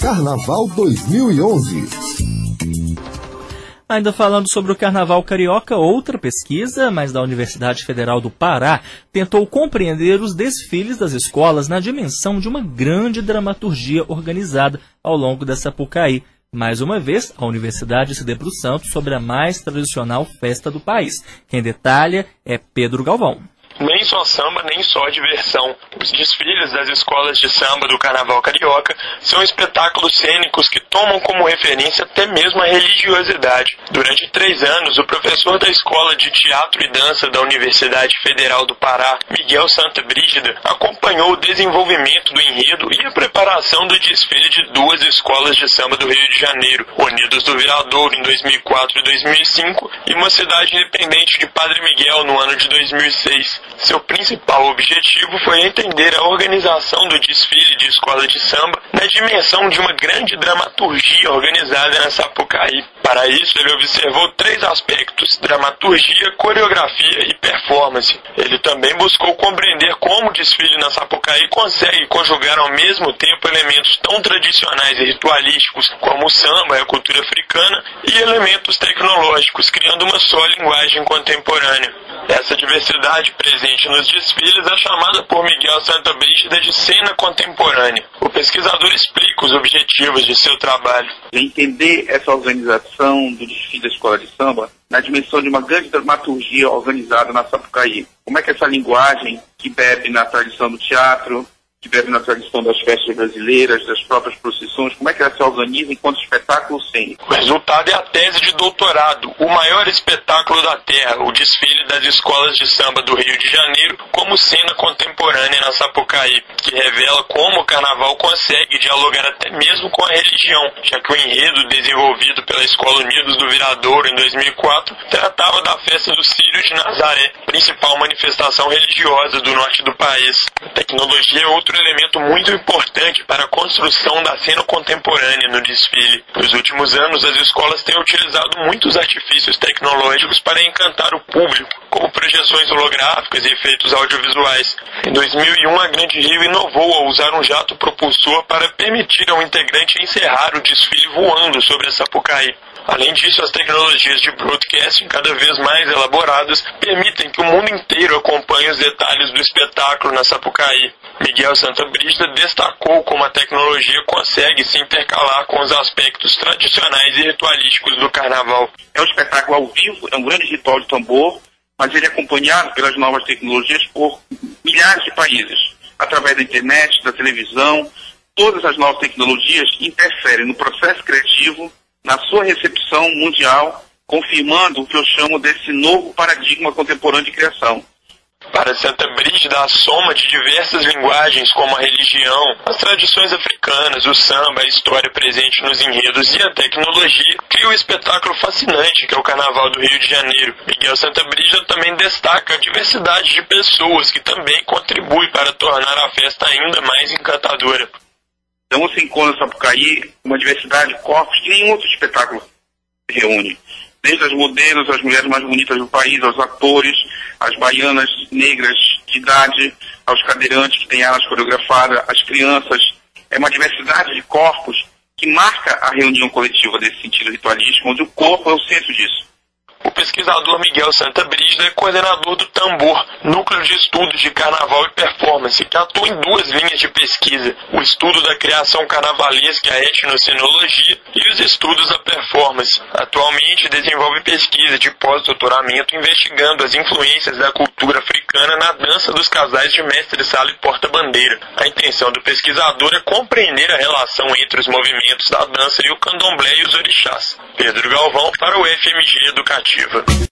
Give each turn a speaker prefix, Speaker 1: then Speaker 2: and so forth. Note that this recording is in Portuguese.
Speaker 1: Carnaval 2011.
Speaker 2: Ainda falando sobre o Carnaval Carioca, outra pesquisa, mas da Universidade Federal do Pará, tentou compreender os desfiles das escolas na dimensão de uma grande dramaturgia organizada ao longo da Sapucaí. Mais uma vez, a universidade se debruçando sobre a mais tradicional festa do país. Quem detalha é Pedro Galvão.
Speaker 3: Nem só samba, nem só diversão. Os desfiles das escolas de samba do Carnaval Carioca são espetáculos cênicos que tomam como referência até mesmo a religiosidade. Durante 3 anos, o professor da Escola de Teatro e Dança da Universidade Federal do Pará, Miguel Santa Brígida, acompanhou o desenvolvimento do enredo e a preparação do desfile de 2 escolas de samba do Rio de Janeiro, Unidos do Viradouro em 2004 e 2005 e uma cidade independente de Padre Miguel no ano de 2006. Seu principal objetivo foi entender a organização do desfile de escola de samba na dimensão de uma grande dramaturgia organizada na Sapucaí. Para isso, ele observou 3 aspectos: dramaturgia, coreografia e performance. Ele também buscou compreender como o desfile na Sapucaí consegue conjugar ao mesmo tempo elementos tão tradicionais e ritualísticos como o samba e a cultura africana e elementos tecnológicos, criando uma só linguagem contemporânea. Essa diversidade presente nos desfiles é chamada por Miguel Santa Brígida de cena contemporânea. O pesquisador explica os objetivos de seu trabalho.
Speaker 4: Entender essa organização do desfile da escola de samba na dimensão de uma grande dramaturgia organizada na Sapucaí. Como é que essa linguagem, que bebe na tradição do teatro, que bebe na tradição das festas brasileiras, das próprias procissões, como é que ela se organiza enquanto espetáculo cênico?
Speaker 3: O resultado é a tese de doutorado, o maior espetáculo da Terra, o desfile das escolas de samba do Rio de Janeiro como cena contemporânea na Sapucaí, que revela como o carnaval consegue dialogar até mesmo com a religião, já que o enredo desenvolvido pela Escola Unidos do Viradouro em 2004 tratava da festa do Círio de Nazaré, principal manifestação religiosa do norte do país. A tecnologia é outro elemento muito importante para a construção da cena contemporânea no desfile. Nos últimos anos, as escolas têm utilizado muitos artifícios tecnológicos para encantar o público, como projeções holográficas e efeitos audiovisuais. Em 2001, a Grande Rio inovou ao usar um jato propulsor para permitir ao integrante encerrar o desfile voando sobre a Sapucaí. Além disso, as tecnologias de broadcasting, cada vez mais elaboradas, permitem que o mundo inteiro acompanhe os detalhes do espetáculo na Sapucaí. Miguel Santa Brígida destacou como a tecnologia consegue se intercalar com os aspectos tradicionais e ritualísticos do carnaval.
Speaker 4: É um espetáculo ao vivo, é um grande ritual de tambor, mas ele é acompanhado pelas novas tecnologias por milhares de países. Através da internet, da televisão, todas as novas tecnologias interferem no processo criativo, na sua recepção mundial, confirmando o que eu chamo desse novo paradigma contemporâneo de criação.
Speaker 3: Para Santa Brígida, a soma de diversas linguagens como a religião, as tradições africanas, o samba, a história presente nos enredos e a tecnologia cria um espetáculo fascinante que é o Carnaval do Rio de Janeiro. Miguel Santa Brígida também destaca a diversidade de pessoas que também contribui para tornar a festa ainda mais encantadora.
Speaker 4: Então você encontra no Sapucaí uma diversidade de corpos que nenhum outro espetáculo reúne. Desde as modelos, as mulheres mais bonitas do país, aos atores, as baianas negras de idade, aos cadeirantes que têm alas coreografadas, as crianças. É uma diversidade de corpos que marca a reunião coletiva desse sentido ritualístico, onde o corpo é o centro disso.
Speaker 3: O pesquisador Miguel Santa Brígida é coordenador do Tambor, Núcleo de Estudos de Carnaval e Performance, que atua em 2 linhas de pesquisa: o estudo da criação carnavalesca e a etnocinologia e os estudos da performance. Atualmente desenvolve pesquisa de pós-doutoramento investigando as influências da cultura africana na dança dos casais de mestre-sala e porta-bandeira. A intenção do pesquisador é compreender a relação entre os movimentos da dança e o candomblé e os orixás. Pedro Galvão para o FMG Educativa.